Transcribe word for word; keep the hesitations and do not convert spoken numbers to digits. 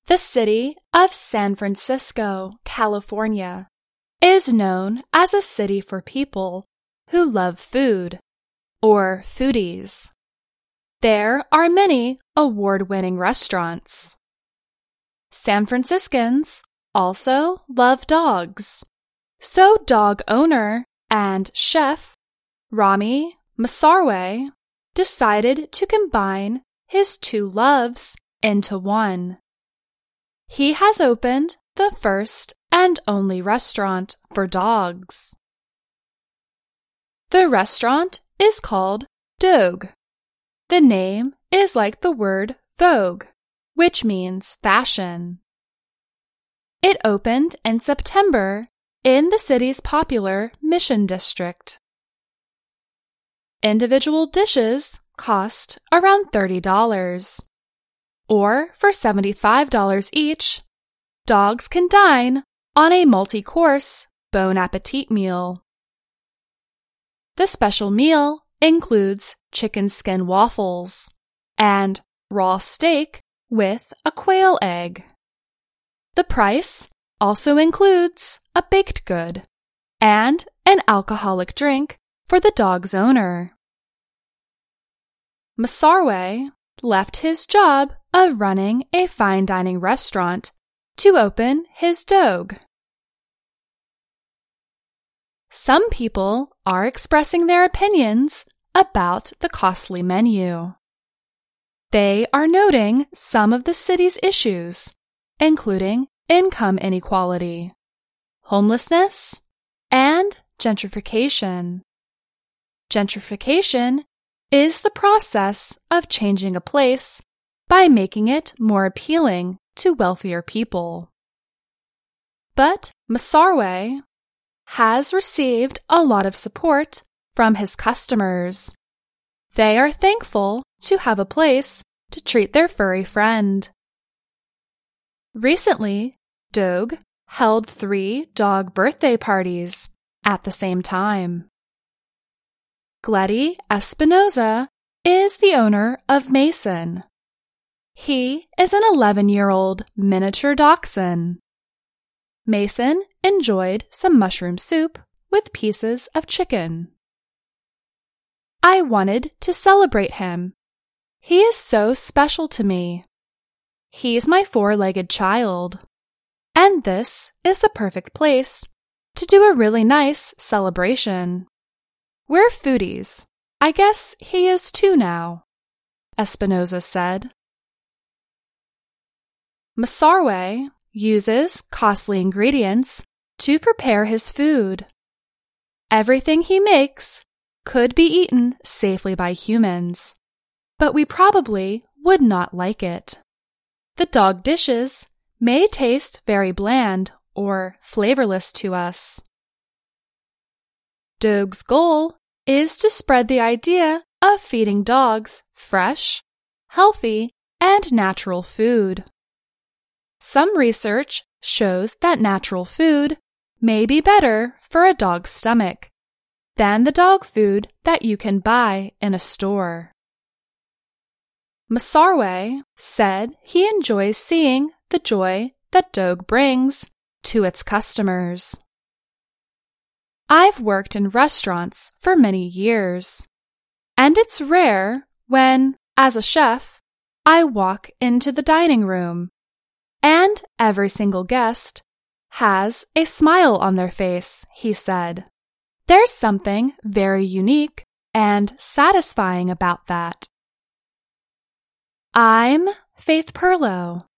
The city of San Francisco, California, is known as a city for people who love food, or foodies. There are many award-winning restaurants. San Franciscans also love dogs, so dog owner and chef Rami Masarwe decided to combine his two loves into one. He has opened the first and only restaurant for dogs. The restaurant is called Dogue. The name is like the word Vogue, which means fashion. It opened in September in the city's popular Mission District. Individual dishes cost around thirty dollars. Or for seventy-five dollars each, dogs can dine on a multi-course Bon Appetit meal. The special meal includes chicken skin waffles and raw steak with a quail egg. The price also includes a baked good and an alcoholic drink for the dog's owner. Masarwe left his job of running a fine dining restaurant to open his Dogue. Some people are expressing their opinions about the costly menu. They are noting some of the city's issues, including income inequality, homelessness, and gentrification. Gentrification is the process of changing a place by making it more appealing to wealthier people. But Masarwe has received a lot of support from his customers. They are thankful to have a place to treat their furry friend. Recently, Dogue held three dog birthday parties at the same time. Gleddy Espinoza is the owner of Mason. He is an eleven-year-old miniature dachshund. Mason enjoyed some mushroom soup with pieces of chicken. I wanted to celebrate him. He is so special to me. He's my four-legged child. And this is the perfect place to do a really nice celebration. We're foodies. I guess he is too now, Espinoza said. Masarwe uses costly ingredients to prepare his food. Everything he makes could be eaten safely by humans, but we probably would not like it. The dog dishes may taste very bland or flavorless to us. Dogue's goal is to spread the idea of feeding dogs fresh, healthy, and natural food. Some research shows that natural food may be better for a dog's stomach than the dog food that you can buy in a store. Masarwe said he enjoys seeing the joy that Dogue brings to its customers. I've worked in restaurants for many years, and it's rare when, as a chef, I walk into the dining room, and every single guest has a smile on their face, he said. There's something very unique and satisfying about that. I'm Faith Perlow.